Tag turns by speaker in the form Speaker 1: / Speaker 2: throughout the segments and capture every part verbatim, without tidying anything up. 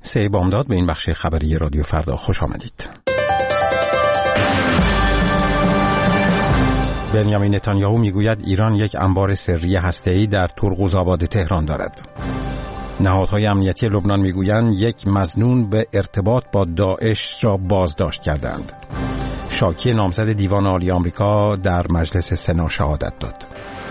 Speaker 1: سه بامداد به این بخش خبری رادیو فردا خوش آمدید. بنیامین نتانیاهو میگوید ایران یک انبار سری هسته‌ای در ترقوزآباد تهران دارد. نهادهای امنیتی لبنان میگویند یک مظنون به ارتباط با داعش را بازداشت کردند. شاکی نامزد دیوان عالی آمریکا در مجلس سنا شهادت داد.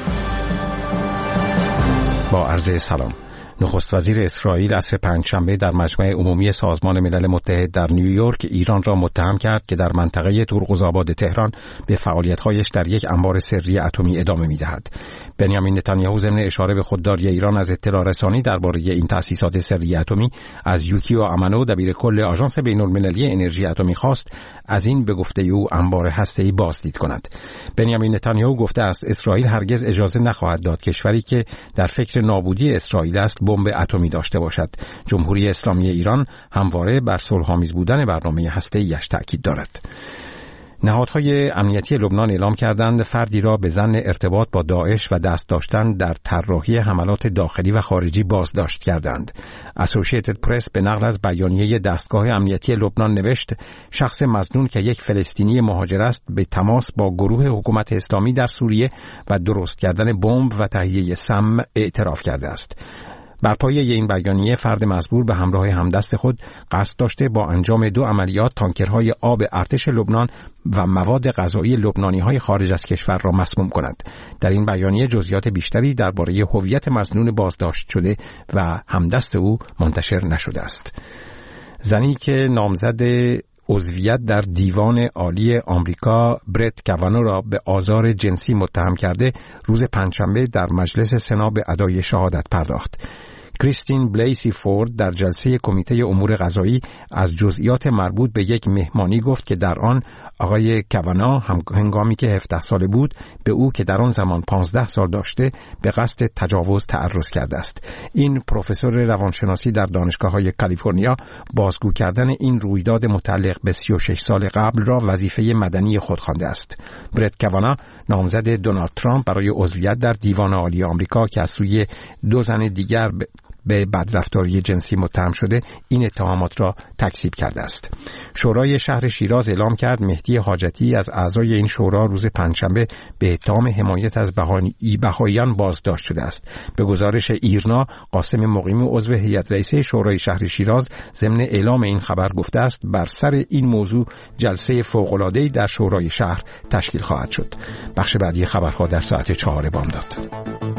Speaker 1: با عرض سلام. نخست وزیر اسرائیل عصر پنجشنبه در مجمع عمومی سازمان ملل متحد در نیویورک ایران را متهم کرد که در منطقه ترقوزآباد تهران به فعالیت‌هایش در یک انبار سری اتمی ادامه می‌دهد. بنیامین نتانیاهو ضمن اشاره به خودداری ایران از اطلاع رسانی درباره این تأسیسات سری اتمی از یوکیو امانو دبیر کل آژانس بین‌المللی انرژی اتمی خواست از این به گفته او انبار هسته‌ای بازدید کند. بنیامین نتانیاهو گفته است اسرائیل هرگز اجازه نخواهد داد کشوری که در فکر نابودی اسرائیل است بمب اتمی داشته باشد. جمهوری اسلامی ایران همواره بر صلح‌آمیز بودن برنامه هسته‌ایش تأکید دارد. نهادهای امنیتی لبنان اعلام کردند فردی را به ظن ارتباط با داعش و دست داشتن در طراحی حملات داخلی و خارجی بازداشت کردند. اسوسییتد پرس به نقل از بیانیه دستگاه امنیتی لبنان نوشت شخص مظنون که یک فلسطینی مهاجر است به تماس با گروه حکومت اسلامی در سوریه و درست کردن بمب و تهیه سم اعتراف کرده است. بر پایه این بیانیه فرد مزبور به همراه همدست خود قصد داشته با انجام دو عملیات تانکرهای آب ارتش لبنان و مواد غذایی لبنانی‌های خارج از کشور را مسموم کند. در این بیانیه جزئیات بیشتری درباره هویت مظنون بازداشت شده و همدست او منتشر نشده است. زنی که نامزد عضویت در دیوان عالی آمریکا برت کوانو را به آزار جنسی متهم کرده روز پنجشنبه در مجلس سنا به ادای شهادت پرداخت. کریستین بلیسی فورد در جلسه کمیته امور قضایی از جزئیات مربوط به یک مهمانی گفت که در آن آقای کوانا هنگامی که هفده ساله بود به او که در آن زمان پانزده سال داشته به قصد تجاوز تعرض کرده است. این پروفسور روانشناسی در دانشگاه‌های کالیفرنیا بازگو کردن این رویداد متعلق به سی و شش سال قبل را وظیفه مدنی خود خوانده است. برت کوانا نامزد دونالد ترامپ برای عضویت در دیوان عالی آمریکا که از سوی دو زن دیگر به بدرفتاری جنسی متهم شده این اتهامات را تکذیب کرده است. شورای شهر شیراز اعلام کرد مهدی حاجتی از اعضای این شورا روز پنجشنبه به اتهام حمایت از بهائیان بازداشت شده است. به گزارش ایرنا قاسم مقیمی عضو هیئت رئیسه شورای شهر شیراز ضمن اعلام این خبر گفته است بر سر این موضوع جلسه فوق‌العاده‌ای در شورای شهر تشکیل خواهد شد. بخش بعدی خبرها در ساعت چهار بامداد.